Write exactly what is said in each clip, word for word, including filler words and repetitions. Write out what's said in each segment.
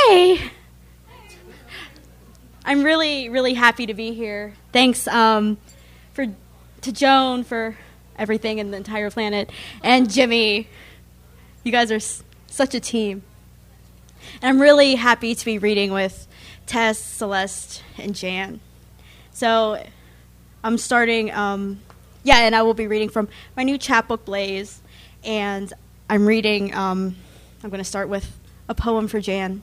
Hey! I'm really, really happy to be here. Thanks um, for to Joan for everything in the entire planet, and Jimmy. You guys are s- such a team. And I'm really happy to be reading with Tess, Celeste, and Jan. So I'm starting, um, yeah, and I will be reading from my new chapbook, Blaze, and I'm reading, um, I'm going to start with a poem for Jan.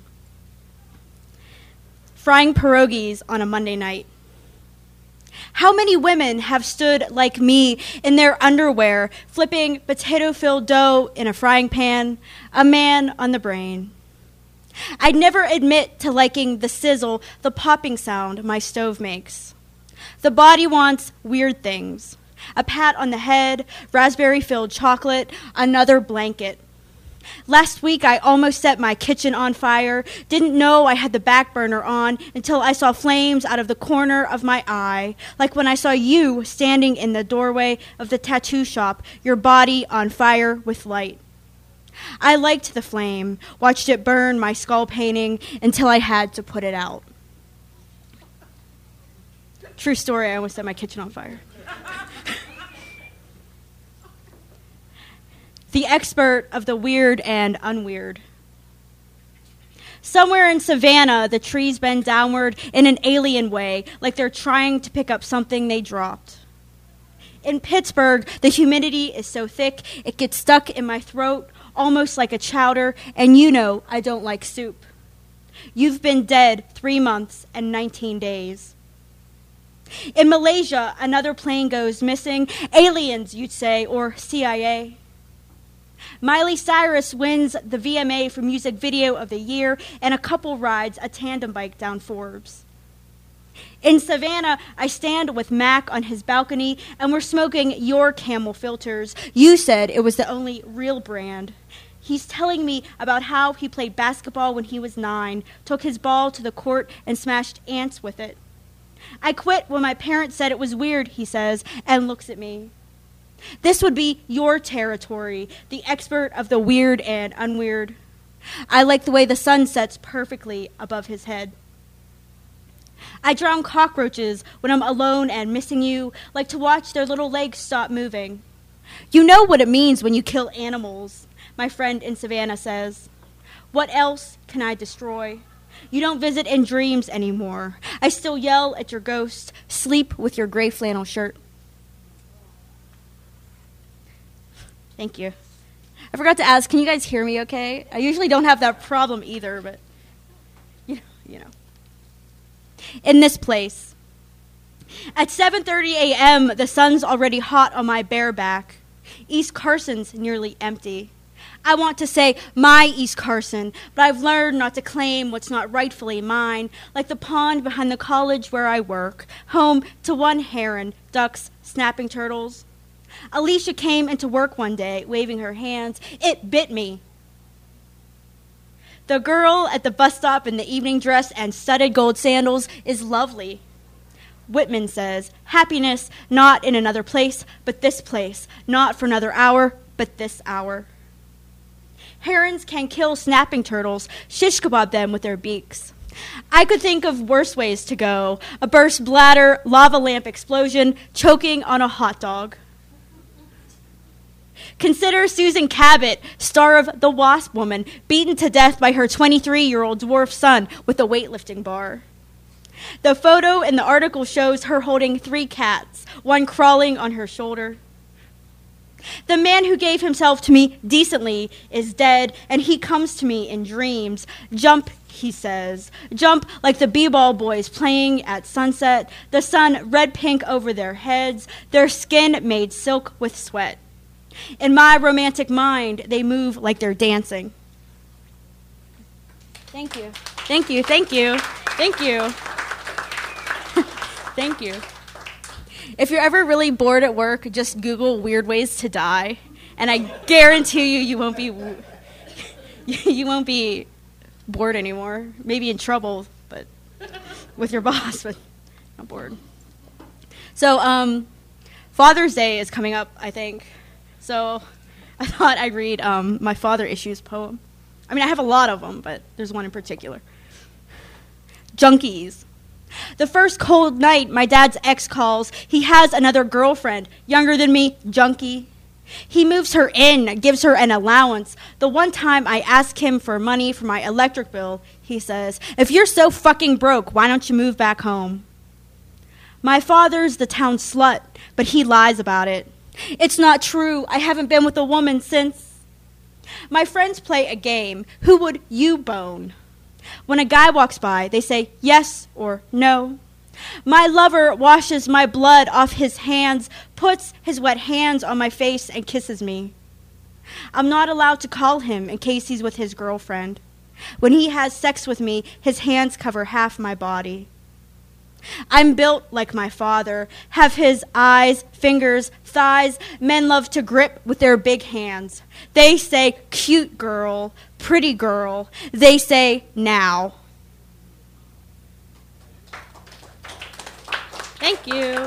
Frying pierogies on a Monday night. How many women have stood like me in their underwear, flipping potato-filled dough in a frying pan, a man on the brain? I'd never admit to liking the sizzle, the popping sound my stove makes. The body wants weird things. A pat on the head, raspberry-filled chocolate, another blanket. Last week, I almost set my kitchen on fire. Didn't know I had the back burner on until I saw flames out of the corner of my eye, like when I saw you standing in the doorway of the tattoo shop, your body on fire with light. I liked the flame, watched it burn my skull painting until I had to put it out. True story, I almost set my kitchen on fire. The expert of the weird and unweird. Somewhere in Savannah, the trees bend downward in an alien way, like they're trying to pick up something they dropped. In Pittsburgh, the humidity is so thick, it gets stuck in my throat, almost like a chowder, and you know I don't like soup. You've been dead three months and nineteen days. In Malaysia, another plane goes missing. Aliens, you'd say, or C I A. Miley Cyrus wins the V M A for Music Video of the Year, and a couple rides a tandem bike down Forbes. In Savannah, I stand with Mac on his balcony, and we're smoking your Camel filters. You said it was the only real brand. He's telling me about how he played basketball when he was nine, took his ball to the court, and smashed ants with it. I quit when my parents said it was weird, he says, and looks at me. This would be your territory, the expert of the weird and unweird. I like the way the sun sets perfectly above his head. I drown cockroaches when I'm alone and missing you, like to watch their little legs stop moving. You know what it means when you kill animals, my friend in Savannah says. What else can I destroy? You don't visit in dreams anymore. I still yell at your ghost, sleep with your gray flannel shirt. Thank you. I forgot to ask, can you guys hear me okay? I usually don't have that problem either, but, you know. You know. In this place. At seven thirty a.m., the sun's already hot on my bare back. East Carson's nearly empty. I want to say my East Carson, but I've learned not to claim what's not rightfully mine, like the pond behind the college where I work, home to one heron, ducks, snapping turtles. Alicia came into work one day, waving her hands. It bit me. The girl at the bus stop in the evening dress and studded gold sandals is lovely. Whitman says, happiness not in another place, but this place, not for another hour, but this hour. Herons can kill snapping turtles, shish kebab them with their beaks. I could think of worse ways to go. A burst bladder, lava lamp explosion, choking on a hot dog. Consider Susan Cabot, star of The Wasp Woman, beaten to death by her twenty-three-year-old dwarf son with a weightlifting bar. The photo in the article shows her holding three cats, one crawling on her shoulder. The man who gave himself to me decently is dead, and he comes to me in dreams. Jump, he says. Jump like the b-ball boys playing at sunset, the sun red-pink over their heads, their skin made silk with sweat. In my romantic mind, they move like they're dancing. Thank you. Thank you. Thank you. Thank you. Thank you. If you're ever really bored at work, just Google weird ways to die, and I guarantee you, you won't be you won't be bored anymore. Maybe in trouble, but with your boss, but not bored. So, um, Father's Day is coming up, I think. So, I thought I'd read um, my Father Issues poem. I mean, I have a lot of them, but there's one in particular. Junkies. The first cold night, my dad's ex calls. He has another girlfriend, younger than me, junkie. He moves her in, gives her an allowance. The one time I ask him for money for my electric bill, he says, "If you're so fucking broke, why don't you move back home?" My father's the town slut, but he lies about it. It's not true. I haven't been with a woman since. My friends play a game. Who would you bone? When a guy walks by, they say yes or no. My lover washes my blood off his hands, puts his wet hands on my face, and kisses me. I'm not allowed to call him in case he's with his girlfriend. When he has sex with me, his hands cover half my body. I'm built like my father, have his eyes, fingers, thighs. Men love to grip with their big hands. They say, cute girl, pretty girl. They say, now. Thank you.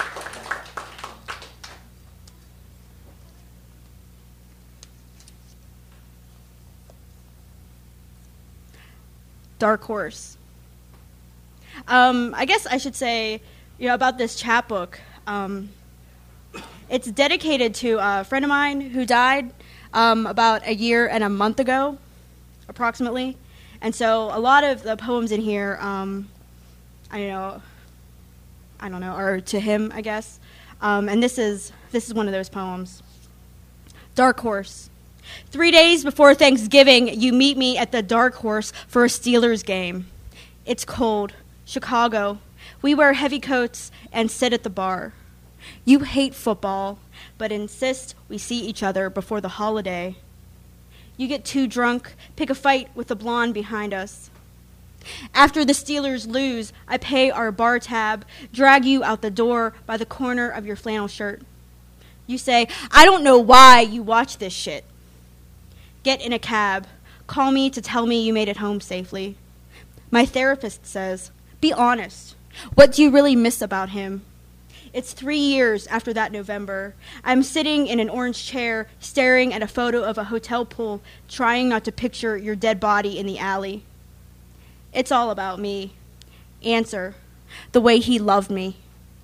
Dark Horse. Um, I guess I should say, you know, about this chapbook. Um, it's dedicated to a friend of mine who died um, about a year and a month ago, approximately. And so a lot of the poems in here, um, I don't know, I don't know, are to him, I guess. Um, and this is this is one of those poems. Dark Horse. Three days before Thanksgiving, you meet me at the Dark Horse for a Steelers game. It's cold. Chicago. We wear heavy coats and sit at the bar. You hate football, but insist we see each other before the holiday. You get too drunk, pick a fight with the blonde behind us. After the Steelers lose, I pay our bar tab, drag you out the door by the corner of your flannel shirt. You say, I don't know why you watch this shit. Get in a cab. Call me to tell me you made it home safely. My therapist says, be honest. What do you really miss about him? It's three years after that November. I'm sitting in an orange chair, staring at a photo of a hotel pool, trying not to picture your dead body in the alley. It's all about me. Answer, the way he loved me.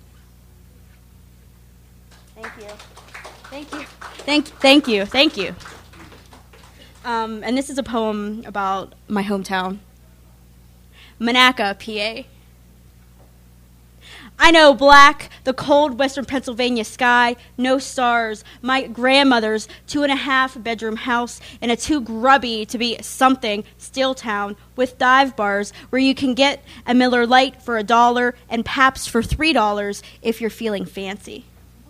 Thank you. Thank you. Thank, thank you. Thank you. Um, and this is a poem about my hometown. Monaca, P A. I know black, the cold western Pennsylvania sky, no stars, my grandmother's two and a half bedroom house in a too grubby to be something steel town with dive bars where you can get a Miller Lite for a dollar and Pabst for three dollars if you're feeling fancy.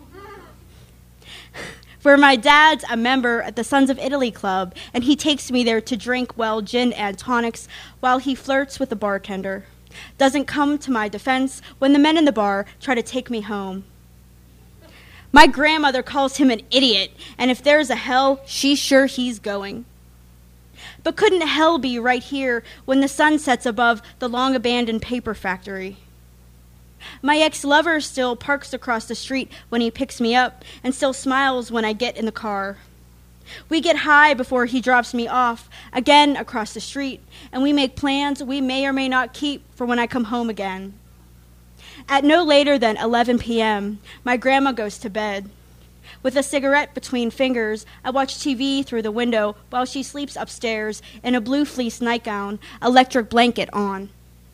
Where my dad's a member at the Sons of Italy Club, and he takes me there to drink, well, gin and tonics while he flirts with the bartender. Doesn't come to my defense when the men in the bar try to take me home. My grandmother calls him an idiot, and if there's a hell, she's sure he's going. But couldn't hell be right here when the sun sets above the long-abandoned paper factory? My ex-lover still parks across the street when he picks me up and still smiles when I get in the car. We get high before he drops me off, again across the street, and we make plans we may or may not keep for when I come home again. At no later than eleven p.m., my grandma goes to bed. With a cigarette between fingers, I watch T V through the window while she sleeps upstairs in a blue fleece nightgown, electric blanket on.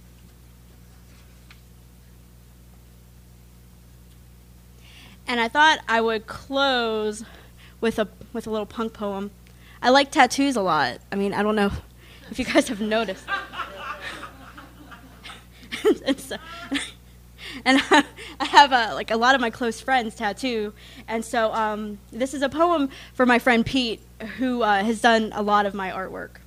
And I thought I would close with a with a little punk poem. I like tattoos a lot. I mean, I don't know if you guys have noticed. and, so, and I have a, like a lot of my close friends tattoo, and so um, this is a poem for my friend Pete, who uh, has done a lot of my artwork.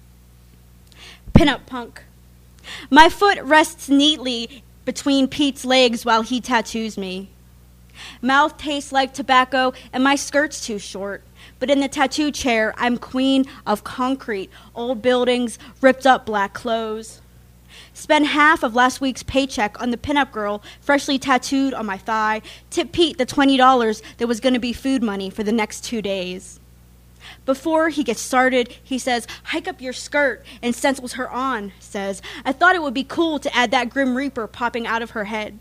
Pinup punk. My foot rests neatly between Pete's legs while he tattoos me. Mouth tastes like tobacco, and my skirt's too short. But in the tattoo chair, I'm queen of concrete, old buildings, ripped up black clothes. Spend half of last week's paycheck on the pinup girl freshly tattooed on my thigh. Tip Pete the twenty dollars that was going to be food money for the next two days. Before he gets started, he says, hike up your skirt, and stencils her on, says, I thought it would be cool to add that Grim Reaper popping out of her head.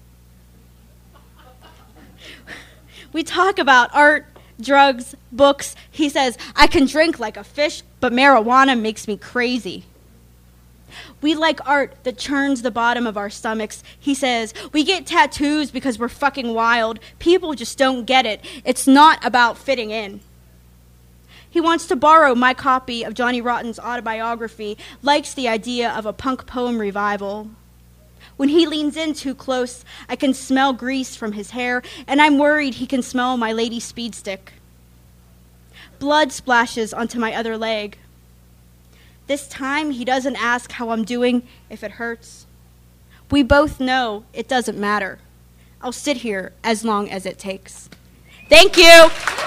We talk about art, drugs, books. He says, I can drink like a fish, but marijuana makes me crazy. We like art that churns the bottom of our stomachs. He says, we get tattoos because we're fucking wild. People just don't get it. It's not about fitting in. He wants to borrow my copy of Johnny Rotten's autobiography, likes the idea of a punk poem revival. When he leans in too close, I can smell grease from his hair, and I'm worried he can smell my lady speed stick. Blood splashes onto my other leg. This time, he doesn't ask how I'm doing, if it hurts. We both know it doesn't matter. I'll sit here as long as it takes. Thank you.